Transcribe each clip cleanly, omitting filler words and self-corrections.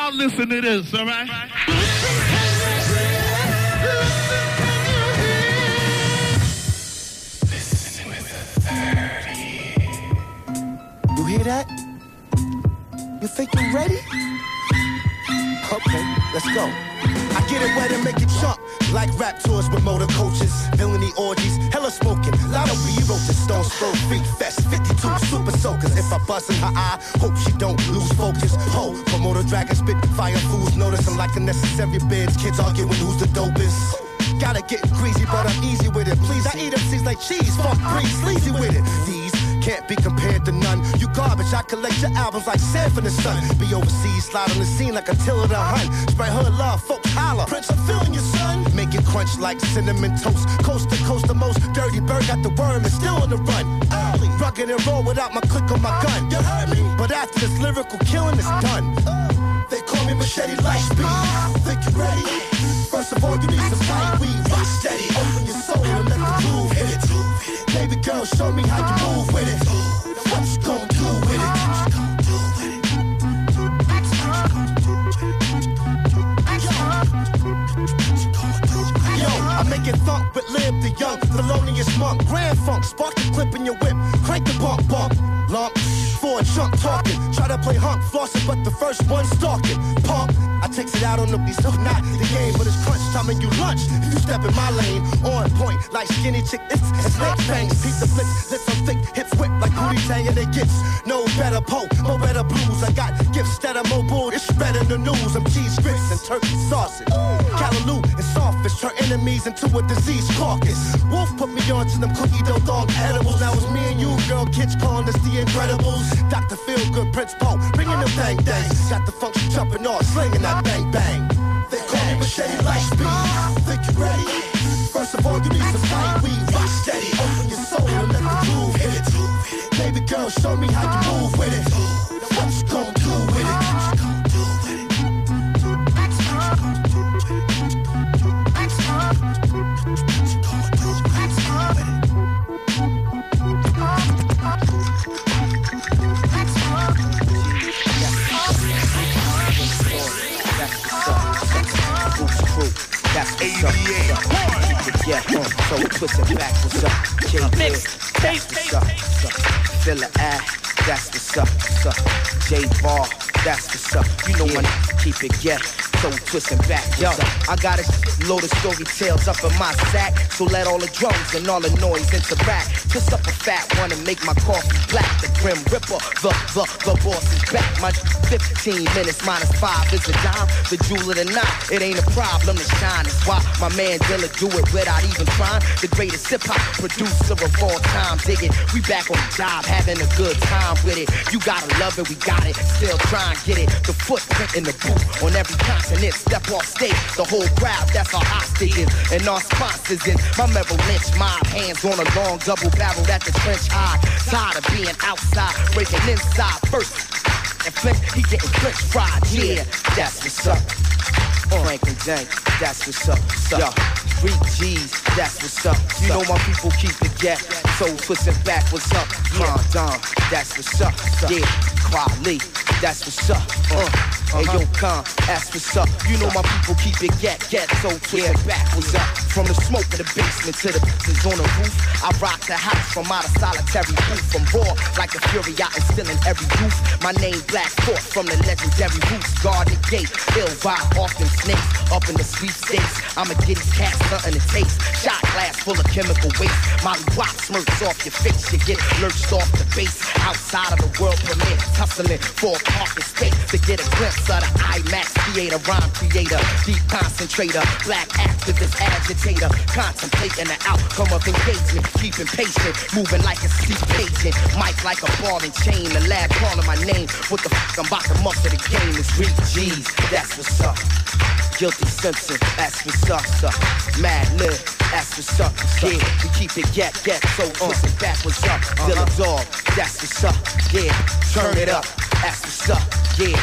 y'all listen to this, all right? Listen with authority. You hear that? You think you're ready? Okay, let's go. I get it wet and make it chunk. Like rap tours with motor coaches, villainy orgies, hella smoking. Lotto B, you wrote the Stone Stroke Freak Fest, 52 super soakers. If I bust in her eye, hope she don't lose focus. Ho, promoter dragon spit fire fools, notice I'm like unnecessary bids. Kids arguing who's the dopest. Gotta get greasy, but I'm easy with it. Please, I eat MCs like cheese, fuck breeze, sleazy with it. These can't be compared to none. You garbage, I collect your albums like sand from the sun. Be overseas, slide on the scene like Attila the Hun. Spread her love, folks holler. Prince, I'm feeling your son. Make it crunch like cinnamon toast. Coast to coast, the most dirty bird got the worm and still on the run. Early, rugged and roll without my click on my gun. You heard me? But after this lyrical killing is done, they call me Machete Lightspeed. Think you ready? First of all, you need some tight weed. Rock steady, open your soul and let the groove hit it. Baby girl, show me how you move with it. What you gon' do with it? Yo, I make it thump with Lib the Young, Thelonious Monk. Grand Funk, spark the clip in your whip. Crank the bump, bump. Lump, for a chunk talking. Try to play hunk, flossing, but the first one stalking. Pump, I takes it out on the beast. So not the game, but it's crunch time and you lunch. If you step in my lane, on point like skinny chick. It's snake fangs, piece of flicks, lips on thick, hips whip like booty tang and it gets no better po, no better blues. I got gifts that are mobile, it's spread in the news. I'm cheese grits and turkey sausage. Callaloo and sawfish turn enemies into a disease carcass. Wolf put me on to them cookie dough dog edibles. Now it's me and you, girl, kids calling us the Incredibles. Dr. Feelgood, Prince Poe, bringing them bang bangs. Got the function jumping off, slinging that bang bang. They call me Machete Lightspeed. Think you ready? First of all, you need some tight weed. Rock steady, open your soul and let the groove hit it. Baby girl, show me how you move with it. What you gon' do with it? That's what's up. Yeah, so twisting back, what's up? J-Mix, that's what's up. Filler A, that's what's up. J-Bar, that's what's up. You know when I keep it, yeah. So twisting back, yo. I got a load of story tales up in my sack. So let all the drums and all the noise interact. Twist up a fat one and make my coffee black. The Grim Ripper, the boss is back. My 15 minutes minus 5 is a dime. The jewel of the night, it ain't a problem to shine. That's why my man Dilla do it without even trying. The greatest hip-hop producer of all time. Dig it, we back on the job, having a good time with it. You gotta love it, we got it. Still try and get it. The footprint in the booth on every continent. Step off stage, the whole crowd, that's our hostages. And our sponsors is my Merrill Lynch mob. Hands on a long double barrel at the trench high. Tired of being outside, breaking inside first. And Flint, he getting French fried. Yeah, that's what's up. Frank and Dank, that's what's up. Yo, 3 G's, that's what's up. You know my people keep it get. So twisting back, what's up? Don, that's what's up. Yeah, Quali, that's what's up. Hey yo, Khan, that's what's up. You know my people keep it get. So twisting back, what's up? From the smoke of the basement to the business on the roof, I rock the house from out of solitary booth. From raw like a fury, I instill in every youth. My name Black Fort from the legendary roots. Guard the gate, ill vibe, often snakes. Up in the sweepstakes, I'ma get his cat something to taste. Shot glass full of chemical waste. Molly Wop smirks off your face. You get lurched off the base. Outside of the world premiere, tussling for a parking space to get a glimpse of the IMAX theater. Rhyme creator, deep concentrator, black activist agitator, contemplating the outcome of engagement, keeping patient, moving like a steep agent. Mic like a ball and chain, the lad calling my name. What the fuck, I'm about to muster the game. It's Rick G's, that's what's up. Guilty Simpson, that's what's up. Mad Lib, that's what's up. Yeah, we keep it get. So twisting back, what's up? Dilla Dog, that's what's up. Yeah, turn it up, that's what's up. Yeah.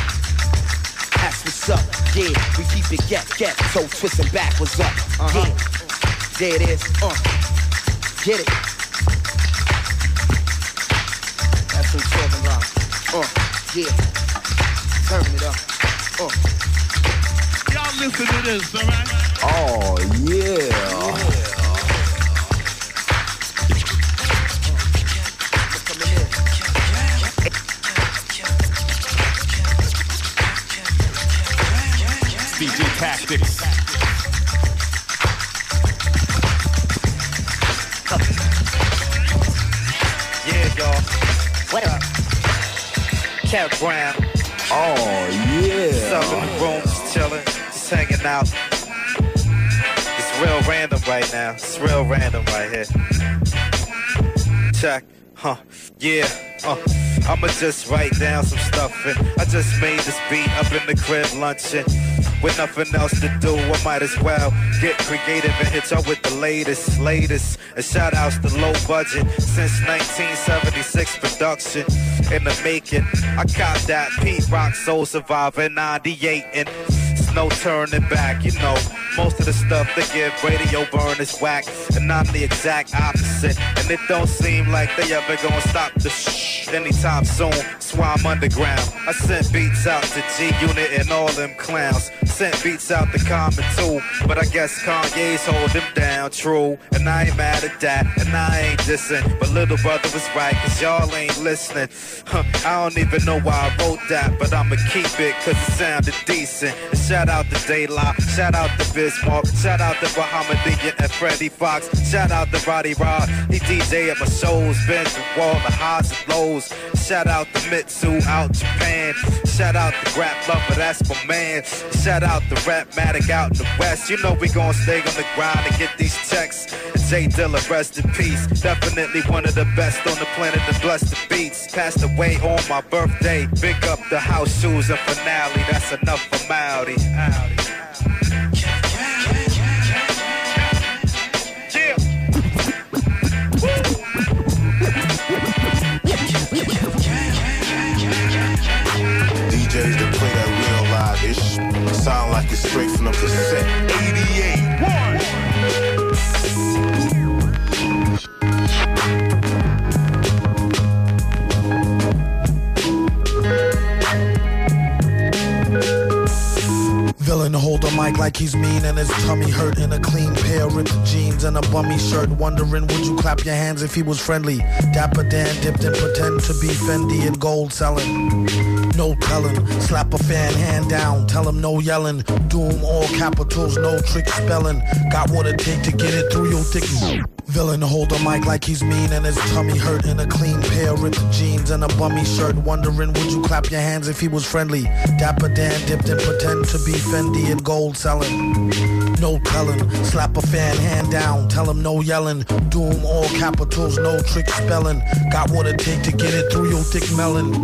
That's what's up, yeah, we keep it get, so twisting back, what's up, yeah, there it is, get it, that's what I'm talking about, yeah, turn it up, Y'all listen to this, all right? Oh, yeah. DJ Tactics. Yeah, y'all. What up? Cat Brown. Oh, yeah. Just up in the room, just chilling, just hanging out. It's real random right now. It's real random right here. Check. Yeah. I'ma just write down some stuff and I just made this beat up in the crib lunching. With nothing else to do, I might as well get creative and hit y'all with the latest. And shout outs to Low Budget since 1976 production in the making. I copped that Pete Rock Soul Survivor in 98 and it's no turning back, you know. Most of the stuff they give radio burn is whack, and I'm the exact opposite. And it don't seem like they ever gonna stop the anytime soon. That's why I'm underground. I sent beats out to G-Unit and all them clowns. Sent beats out to Common too, but I guess Kanye's hold them down, true. And I ain't mad at that, and I ain't dissing. But little brother was right, cause y'all ain't listening. I don't even know why I wrote that, but I'ma keep it cause it sounded decent. And shout out to Dayla, shout out to Bismarck, shout out to Bahamadia and Freddie Fox, shout out to Roddy Rod, he DJ at my shows, been through all the highs and lows. Shout out to Mitsu out Japan, shout out to Grap Lover, that's my man. Shout out to Rapmatic out in the West, you know we gon' stay on the grind and get these checks. And Jay Dilla, rest in peace, definitely one of the best on the planet to bless the beats. Passed away on my birthday, big up the house shoes and finale, that's enough for Maori. DJs that play that real live-ish sound like it's straight from the cassette. 88. Villain hold the mic like he's mean and his tummy hurt in a clean pair of ripped jeans and a bummy shirt. Wondering would you clap your hands if he was friendly? Dapper Dan dipped and pretend to be Fendi and gold selling. No telling, slap a fan hand down, tell him no yelling. Doom all capitals, no trick spelling. Got what it take to get it through your thick. Villain hold the mic like he's mean and his tummy hurt in a clean pair of ripped jeans and a bummy shirt. Wondering would you clap your hands if he was friendly? Dapper Dan dipped and pretend to be Fendi and gold selling. No telling, slap a fan hand down, tell him no yelling. Doom all capitals, no trick spelling. Got what it take to get it through your thick melon.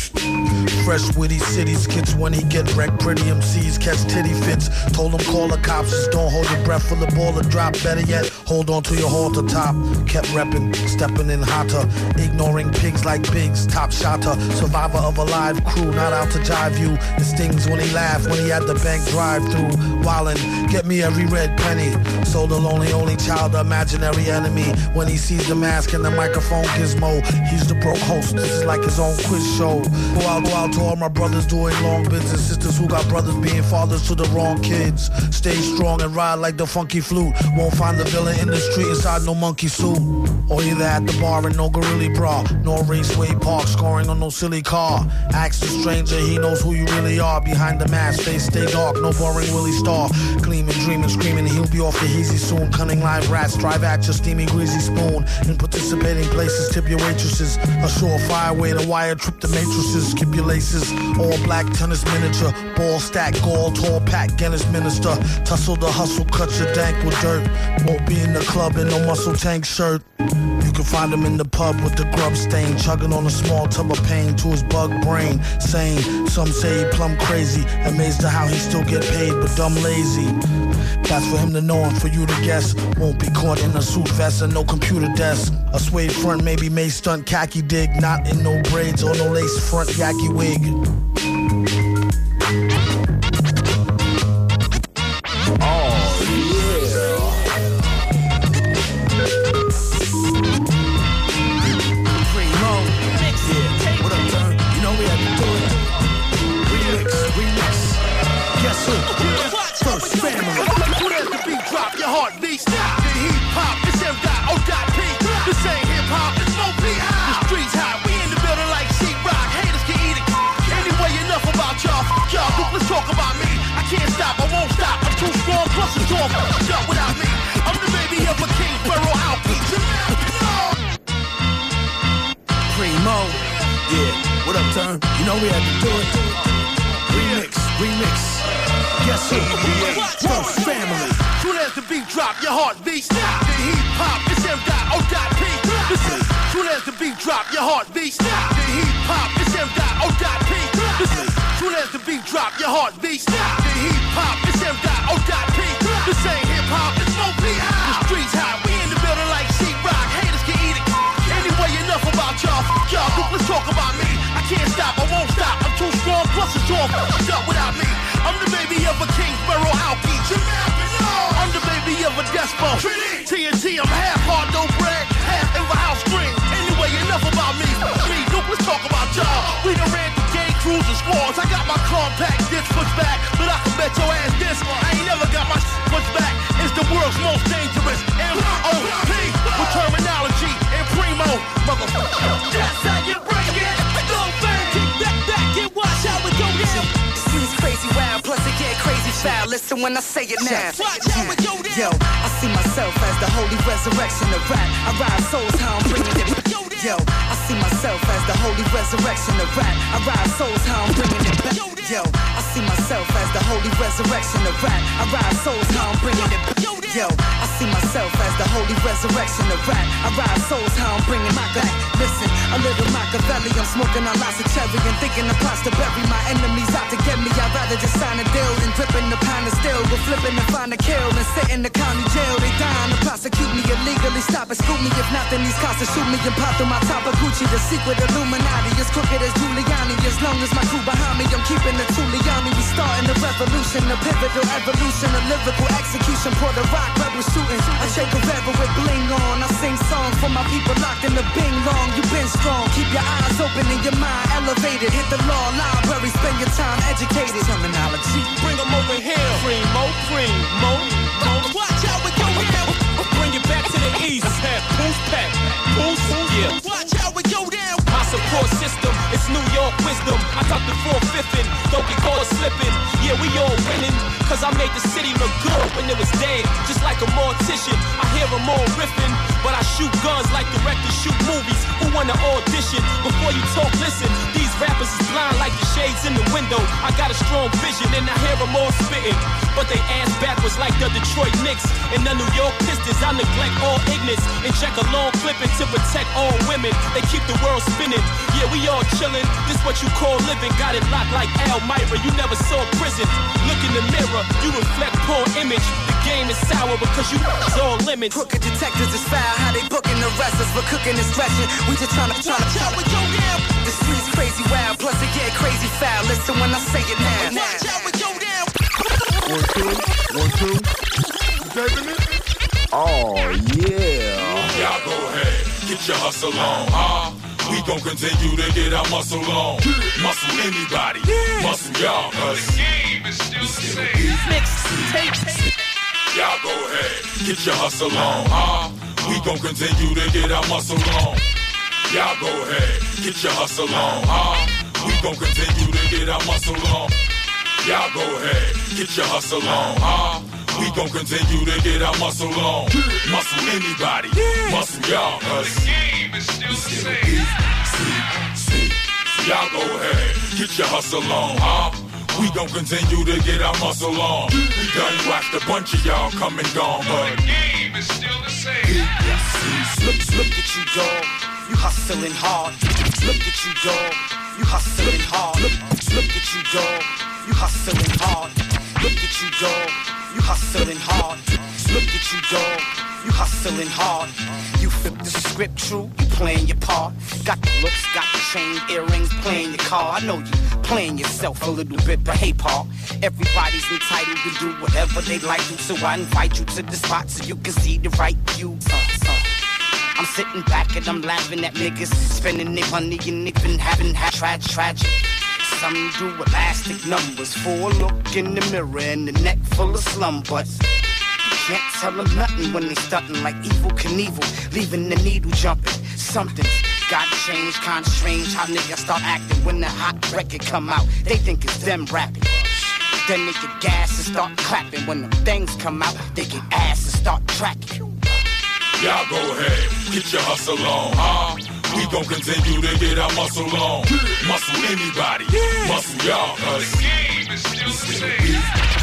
Fresh witty city skits when he get wrecked. Pretty MCs catch titty fits. Told him call the cops, just don't hold your breath for the ball to drop. Better yet, hold on to your halter top. Kept reppin', steppin' in hotter. Ignoring pigs like Biggs, top shotter. Survivor of a live crew, not out to jive you. It stings when he laugh, when he at the bank drive-through. Wildin', get me every red penny. So the lonely only child, the imaginary enemy. When he sees the mask and the microphone gizmo, he's the broke host, this is like his own quiz show. Go out to all my brothers doing long bids and sisters who got brothers being fathers to the wrong kids. Stay strong and ride like the funky flute. Won't find the villain in the street inside no monkey suit. Or either at the bar in no gorilla bra, nor Raceway Park scoring on no silly car. Ask the stranger, he knows who you really are. Behind the mask, face stay dark, no boring Willie Star. Gleaming, dreaming, screaming, he'll be off the easy soon. Cunning live rats, drive at your steamy greasy spoon. In participating places, tip your waitresses. A surefire way to wire trip the matrices. Skip your laces, all black tennis miniature. Ball stack, gold, tall pack, Guinness minister. Tussle the hustle, cut your dank with dirt. Won't be in the club in no muscle tank shirt. You can find him in the pub with the grub stain, chugging on a small tub of pain to his bug brain. Sane, some say he plumb crazy, amazed at how he still get paid, but dumb lazy. That's for him to know and for you to guess. Won't be caught in a suit vest and no computer desk. A suede front, maybe may stunt khaki dig, not in no braids or no lace front yaki wig. What up, turn? You know we had to do it. Remix. Guess who? First family. Who does the beat drop? Your heart beats. The heat pop. It's M.O.P. This ain't hip hop. It's Mo P. The streets hot. We in the building like sheetrock. Haters can eat it. Anyway, enough about y'all. Y'all, let's talk about me. I can't stop. I won't stop. I'm too strong. Plus it's all y'all without me. I'm the baby of a Kingsborough outbeat. Primo. Yeah, what up, Turn? You know we had to do it. Remix. Guess who? First family. Soon as the beat drop, your heart beats. The heat pop. It's M.O.P. Listen. Soon as the beat drop, your heart beats. The heat pop. It's M.O.P. Listen. Soon as the beat drop, your heart beats. The heat pop. It's M.O.P. This ain't hip hop. It's Mo P. The streets hot. We in the building like sheetrock. Haters can eat it. Anyway, enough about y'all. Y'all, let's talk about me. I can't stop. I won't stop. I'm too strong. Plus it's all up without me. I'm the baby of a Kingsborough outbeat. I'm the baby of a Despo. TNT, I'm half hard, no bread, half in the house green. Anyway, enough about me. Let's talk about y'all. We done ran through gang crews and squads. I got my compact disc pushed back, but I can bet your ass this. I ain't never got my pushed back. It's the world's most dangerous M.O.P. with terminology and primo. Motherfucker. That's how you bring it. Go back, kick back and watch how it go down. Streets crazy wild, plus it get crazy foul. Listen when I say it now. Yo, I see myself as the holy resurrection of rap. I ride souls, how I'm bringing it. Yo, I see myself as the holy resurrection of rap. I ride souls, how I'm bringing it back. Yo, I see myself as the holy resurrection of rap. I ride souls, how I'm bringing it back. Yo, I see myself as the holy resurrection of rap. I ride souls, how I'm bringing my back. Listen, a little Machiavelli, I'm smoking on lots of cherry and thinking of plots to bury my enemies out to get me. I'd rather just sign a deal than gripping the pound of steel. But flipping to find a kill and sit in the county jail. They dying to prosecute me illegally. Stop and scoop me. If not, then these cops will shoot me and pop through my top of Gucci. The secret Illuminati is crooked as Giuliani. As long as my crew behind me, I'm keeping the Giuliani. We starting the revolution, the pivotal evolution, a lyrical execution. Puerto Rock rebel shooting. I shake a rebel with bling on. I sing songs for my people locked in the Bing Long. You been strong. Keep your eyes open and your mind elevated. Hit the law library, spend your time educated. Terminology. Bring them over here. Primo. Watch out with your hand. Bring it back to the east. Boost pack. Yeah. Watch out with your down. My support system, it's New York wisdom. I got the 4/5, don't get caught slipping. Yeah, we all winning, cause I made the city look good when it was dead. Just like a mortician, I hear them all riffing, but I shoot guns like directors shoot movies. Who wanna audition? Before you talk, listen. These rappers is blind like the shades in the window. I got a strong vision and I hear them all spitting, but they ass backwards like the Detroit Knicks and the New York Pistons. I neglect all ignorance and check a long clipping to protect all women. They keep the world spinning. Yeah, we all chillin'. This what you call living. Got it locked like Elmira. You never saw prison. Look in the mirror. You reflect poor image. The game is sour because you all limits. Crooked detectives is foul. How they booking the rest us for cooking and stretching. We just tryna with your down. The streets crazy wild. Plus it get crazy foul. Listen when I say it now. Watch out with your down. 1, 2. You taping it? Oh, yeah. Y'all go ahead, get your hustle on, we gon' continue to get our muscle on. Muscle anybody, muscle y'all, cause the game is still the same. Y'all go ahead, get your hustle on, we gon' continue to get our muscle on. Y'all go ahead, get your hustle on, we gon' continue to get our muscle on. Y'all go ahead, get your hustle on, we gon' continue to get our muscle on. Muscle anybody, muscle y'all, cause the game is still the same. Y'all go ahead, get your hustle on, we gon' continue to get our muscle on. We done watched a bunch of y'all come and gone, but the game is still the same. Look at you, dog. You hustling hard. Look at you, dog. You hustling hard. Look at you, dog. You hustling hard. Look at you, dog. You hustling hard. Look at you, dog. You hustling hard. You flip the script true. You playing your part. Got the looks, got the chain, earrings, playing your car. I know you playing yourself a little bit, but hey, Paul, everybody's entitled to do whatever they like to. So I invite you to the spot so you can see the right view. I'm sitting back and I'm laughing at niggas spending their money and they been having tragic. some do elastic numbers. For a look in the mirror and the neck full of slumbers. Can't tell them nothing when they stuntin' like Evil Knievel, leaving the needle jumping. Something's gotta change, kinda strange how niggas start acting when the hot record come out. They think it's them rapping. Then they get gas and start clapping. When the things come out, they get ass and start tracking. Y'all go ahead, get your hustle on, huh? We gon' continue to get our muscle on. Muscle anybody, muscle y'all, cause the game is still the same.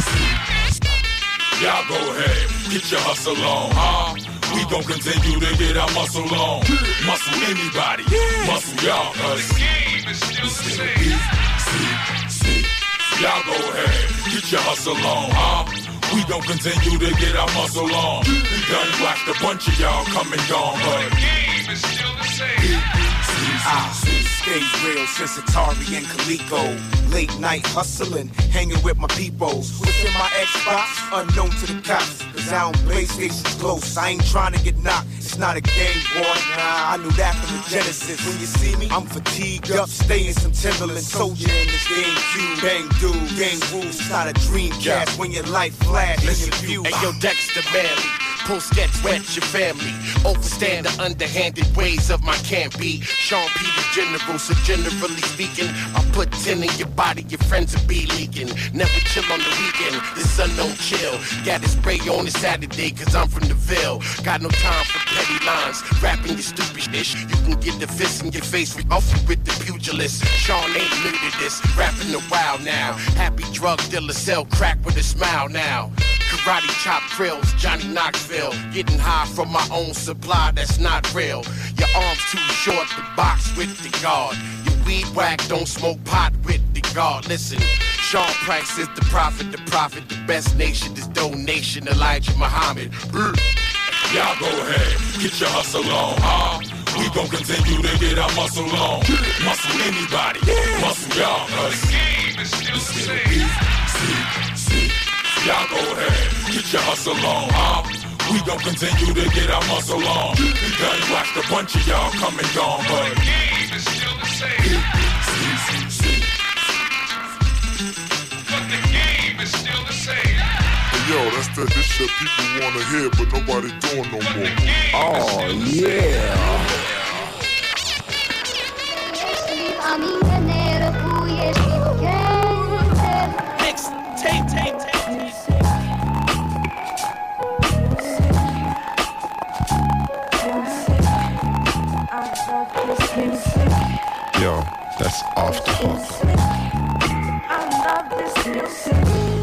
Y'all go ahead, get your hustle on, huh? We gon' continue to get our muscle on. Muscle anybody, muscle y'all, cause the game is still the same. Y'all go ahead, get your hustle on, huh? We gon' continue to get our muscle on. We done watched a bunch of y'all come and gone, but the game is still the same. Stay real since Atari and Coleco. Late night hustling, hanging with my peoples. What's in my Xbox? Unknown to the cops. Cause I don't play stations close. I ain't trying to get knocked. It's not a game, boy. Nah, I knew that from the Genesis. When you see me, I'm fatigued up, staying some Timberland. Soldier in this GameCube. Bang dude, game rules. It's not a Dreamcast when your light flash in your view. Hey yo, Dexter Manley. Pull sketch, wet your family. Overstand the underhanded ways of my can't be. Sean Peter General, so generally speaking, I put 10 in your body, your friends will be leaking. Never chill on the weekend, the sun don't chill. Got his spray on a Saturday, cause I'm from the Ville. Got no time for petty lines, rapping your stupid shit. You can get the fist in your face, off you with the pugilist. Sean ain't new to this, rapping a while now. Happy drug dealer, sell crack with a smile now. Karate chop grills, Johnny Knoxville. Getting high from my own supply, that's not real. Your arms too short to box with the guard. Your weed whack, don't smoke pot with the guard. Listen, Sean Price is the prophet, the best nation is donation, Elijah Muhammad. Y'all go ahead, get your hustle on, huh? We gon' continue to get our muscle on. Muscle anybody, muscle y'all, cause the game is still the same. Y'all go ahead, get your hustle on, huh? We gon' continue to get our muscle on. We done watched a bunch of y'all come and gone, but the game is still the same. But the game is still the same. Hey, yo, that's that this shit people wanna hear, but nobody doing no more. Oh, yeah. Yo, that's off the hook. I love this music.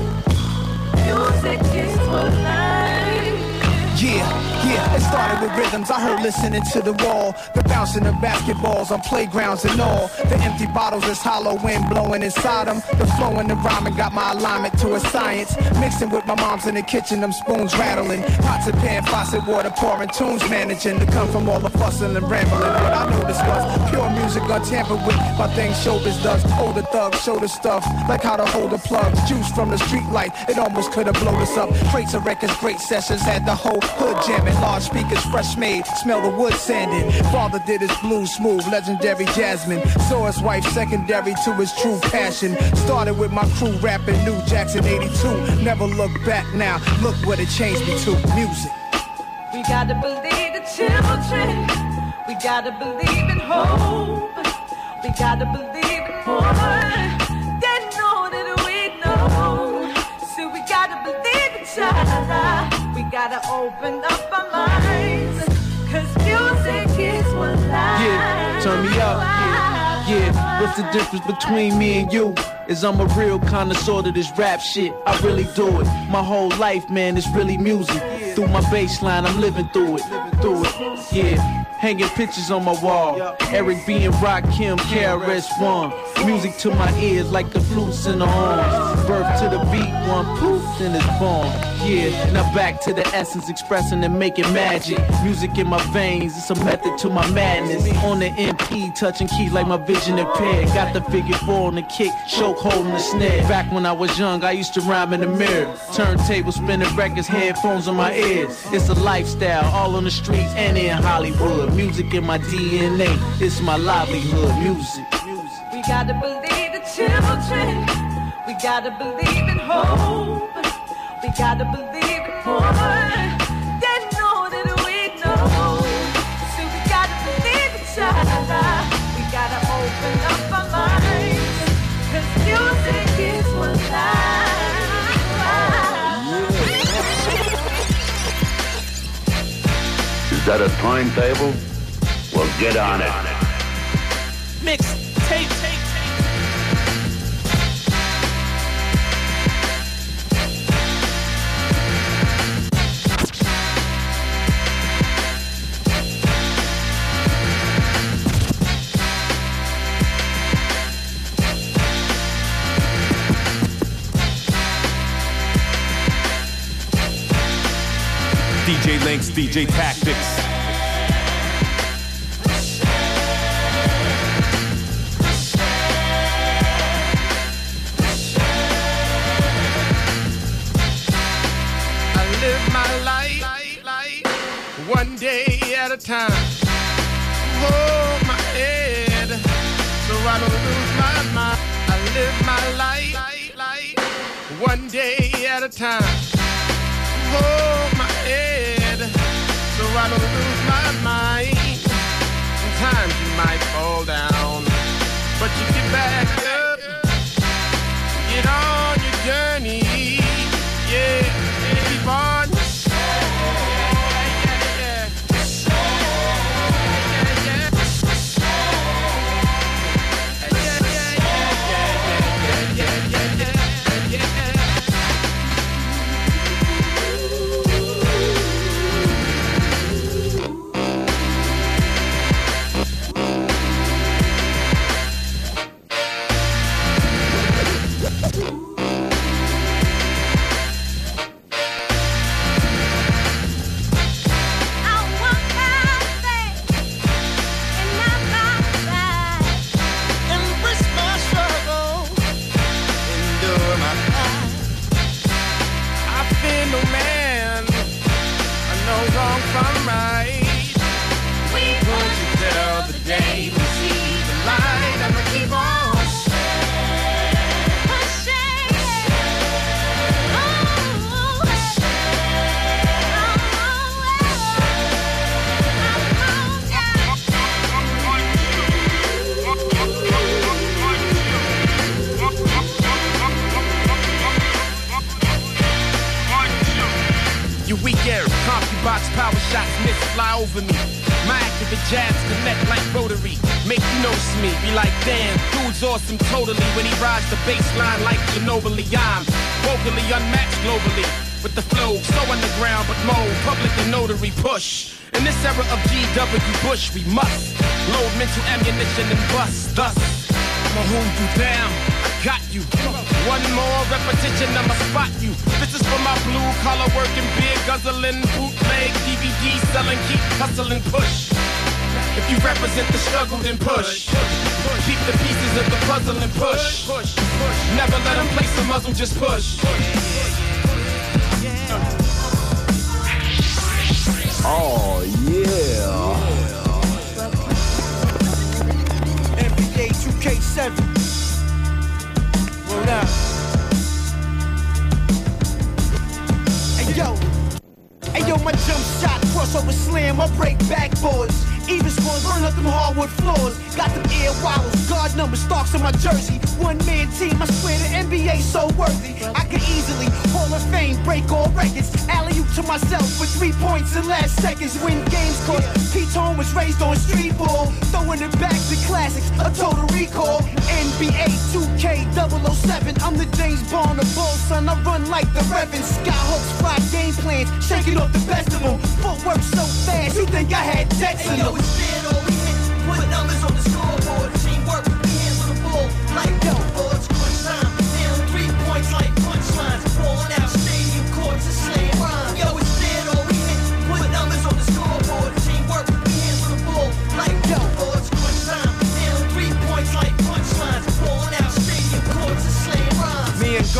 Music is for life. Yeah, it started with rhythms I heard listening to the wall. The bouncing of basketballs on playgrounds and all. The empty bottles is hollow wind blowing inside them. The flow and the rhyming got my alignment to a science. Mixing with my mom's in the kitchen, them spoons rattling. Pots and pan, faucet water pouring, tunes managing to come from all the fussing and rambling. What I noticed was pure music untampered with by things showbiz does. Older thugs show the stuff, like how to hold the plugs. Juice from the street light, it almost could have blown us up. Crates of records, great sessions, had the whole hood jamming. Large speakers, fresh made, smell the wood sanding. Father did his blues smooth, legendary Jasmine. Saw his wife secondary to his true passion. Started with my crew rapping New Jackson 82. Never look back now, look what it changed me to, music. We gotta believe the children. We gotta believe in hope. We gotta believe in more. They know that we know. So we gotta believe each other. We gotta open up our minds. Cause music is what life. Yeah, turn me up. Yeah, what's the difference between me and you? Is I'm a real connoisseur to this rap shit. I really do it. My whole life, man, is really music. Through my bass line, I'm living through it. Yeah. Hanging pictures on my wall. Eric B and Rakim, KRS-One. Music to my ears like the flutes and the horns. Birth to the beat, one poof, then it's born. Yeah, now back to the essence, expressing and making magic. Music in my veins, it's a method to my madness. On the MP, touching keys like my vision impaired. Got the figure 4 on the kick, choke holding the snare. Back when I was young, I used to rhyme in the mirror. Turntable spinning records, headphones on my ears. It's a lifestyle, all on the streets and in Hollywood. Music in my DNA, it's my livelihood, music. We gotta believe the children. We gotta believe in hope. We gotta believe in more than know that we know. So we gotta believe each other. We gotta open up our minds. 'Cause music is what life. Is that a timetable? Well, get on it. Mix tape. DJ Links, DJ Tactics. I live my life one day at a time. Hold my head so I don't lose my mind. I live my life one day at a time. Hold my head so I don't lose my mind. Sometimes you might fall down, but you get back up, get on your journey, yeah, keep on. Box power shots miss, fly over me. My activate jabs connect like rotary. Make you notice me, be like, damn, dude's awesome totally. When he rides the bass line like Ginobili, I'm vocally unmatched globally. With the flow, so underground, but more public than notary push. In this era of G.W. Bush, we must load mental ammunition and bust. Thus, I'ma hold you down, I got you. One more repetition, I'ma spot you. This is for my blue collar working, beer guzzling, bootleg, DVD selling, keep hustling, push. If you represent the struggle, then push. Keep the pieces of the puzzle and push. Never let them place a muzzle, just push. Oh, yeah. NBA 2K7. Word up. Hey yo, my jump shot, crossover slam, I break backboards. Even scores, burn up them hardwood floors. Got them ear wobbles, guard number stalks on my jersey. One man team, I swear the NBA so worthy. I could easily Hall of Fame, break all records. Alley-oop to myself for 3 points in last seconds. Win games cause Pete Tone was raised on street ball. Throwing it back to classics, a total recall. NBA 2K007, I'm the James Bond of ball, son. I run like the Reverend. Skyhawks fly game plans, shaking off the best of them. Footwork so fast, you think I had jets in them. We spin or we hit, put numbers on the scoreboard. Teamwork, hands on the ball, like billboards. Crunch time, down 3 points like punchlines. Rolling out stadium courts and slam rhymes. Yo, we spin or we hit, put numbers on the scoreboard. Teamwork, hands on the ball, like billboards. Crunch time, down 3 points like punchlines. Rolling out stadium courts and slam rhymes. Me and Ghost is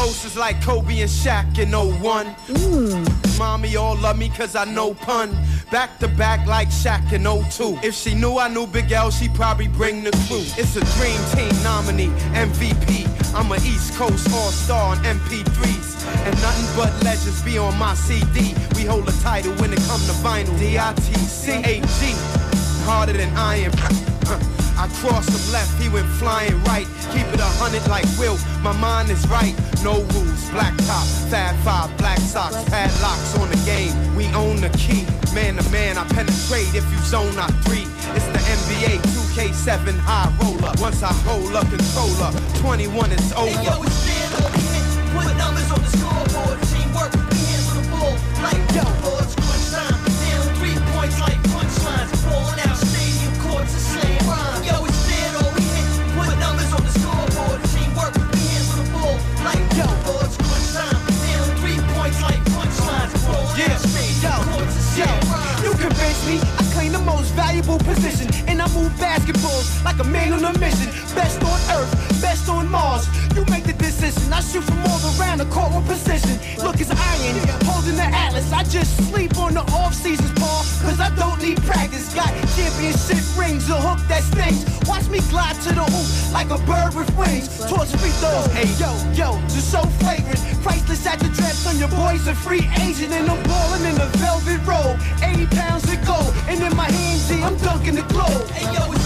like Kobe and Shaq in 01. Mommy all love me cause I know pun. Back to back like Shaq in 02. If she knew I knew Big L, she'd probably bring the crew. It's a dream team nominee, MVP. I'm an East Coast all-star on MP3s. And nothing but legends be on my CD. We hold the title when it come to vinyl. D-I-T-C-A-G. Harder than iron. I crossed him left, he went flying right. Keep it 100 like Will, my mind is right. No rules, black top, Fab 5, black socks, padlocks on the game. We own the key, man to man, I penetrate. If you zone, I 3. It's the NBA 2K7 high roller. Once I hold up controller, 21 is over. Hey, yo, it's stand up, put numbers on the scoreboard. Teamwork, we handle the ball like boards. Crunch time, down 3 points like punchlines. Falling out stadium courts and slaying rhymes. Yo, it's stand up, put numbers on the scoreboard. Teamwork, we handle the ball like boards. Crunch time, down 3 points like punchlines. Falling out stadium courts and slaying rhymes. You convince me I claim the most valuable position, and I move basketballs like a man on a mission. Best on Earth, best on Mars. You make the decision. I shoot from all around the court with precision. Look, it's iron, holding the atlas. I just sleep on the off seasons, Paul, cause I don't need practice. Got championship rings, a hook that stings. Watch me glide to the hoop like a bird with wings. Towards free throws. Hey, yo, just so flagrant. Priceless at the draft on your boys a free agent, and I'm balling in a velvet robe. 80 pounds of gold, and in my hands, I'm dunking the globe. Hey, yo, it's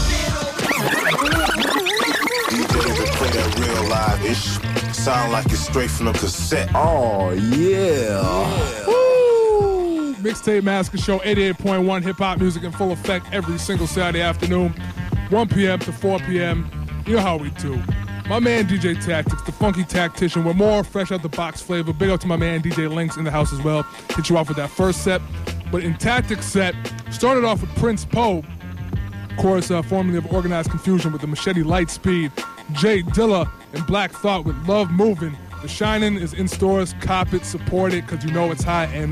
DJs that play that real live ish sound like it's straight from the cassette. Oh, yeah. Woo! Mixtape Massacre Show, 88.1 hip-hop music in full effect every single Saturday afternoon, 1 p.m. to 4 p.m. You know how we do. My man DJ Tactics, the funky tactician, with more fresh out the box flavor. Big up to my man DJ Links in the house as well. Hit you off with that first set. But in Tactics set, started off with Prince Poe, of course, formerly of Organized Confusion with the Machete Lightspeed. Jay Dilla and Black Thought with Love Moving. The Shining is in stores. Cop it, support it, because you know it's hot, and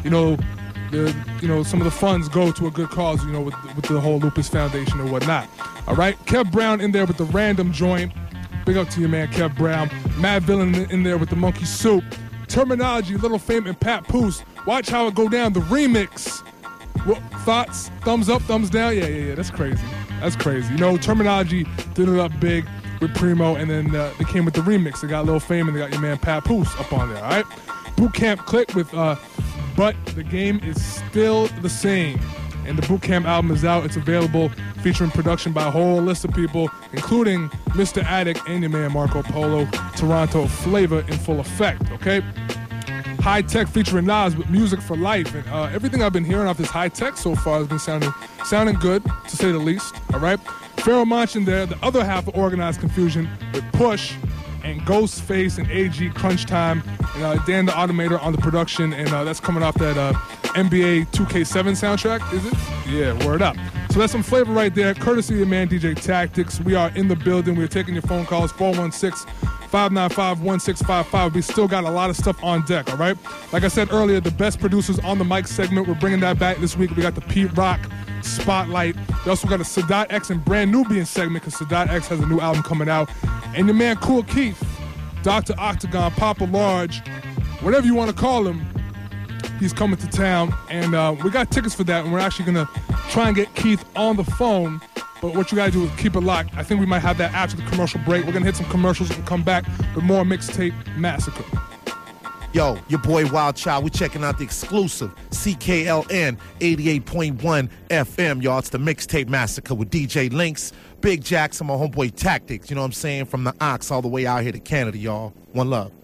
some of the funds go to a good cause, with the whole Lupus Foundation and whatnot. All right, Kev Brown in there with the Random Joint. Big up to you, man, Kev Brown. Mad Villain in there with the Monkey Soup. Terminology, Little Fame, and Pat Poose. Watch how it go down. The remix. What, thoughts? Thumbs up, thumbs down? Yeah. That's crazy. Terminology did it up big with Primo, and then they came with the remix. They got Little Fame, and they got your man Pat Poose up on there, all right? Boot Camp Click with But the Game is Still the Same. And the Boot Camp album is out. It's available, featuring production by a whole list of people, including Mr. Attic and your man Marco Polo. Toronto flavor in full effect, okay? High Tech featuring Nas with Music for Life. And everything I've been hearing off this High Tech so far has been sounding good, to say the least, all right? Pharoah Monch in there, the other half of Organized Confusion with Push and Ghostface and AG Crunch Time, and Dan the Automator on the production, and that's coming off that NBA 2K7 soundtrack, is it? Yeah, word up. So that's some flavor right there, courtesy of your man DJ Tactics. We are in the building. We're taking your phone calls, 416-595-1655. We still got a lot of stuff on deck, all right? Like I said earlier, the best producers on the mic segment, we're bringing that back this week. We got the Pete Rock Spotlight. We also got a Sadat X and Brand Nubian segment, because Sadat X has a new album coming out. And your man Cool Keith, Dr. Octagon, Papa Large, whatever you want to call him, he's coming to town. And we got tickets for that, and we're actually going to try and get Keith on the phone. But what you got to do is keep it locked. I think we might have that after the commercial break. We're going to hit some commercials and come back with more Mixtape Massacre. Yo, your boy Wild Child, we checking out the exclusive CKLN 88.1 FM, y'all. It's the Mixtape Massacre with DJ Links, Big Jacks, and my homeboy Tactics, you know what I'm saying, from the Ox all the way out here to Canada, y'all. One love.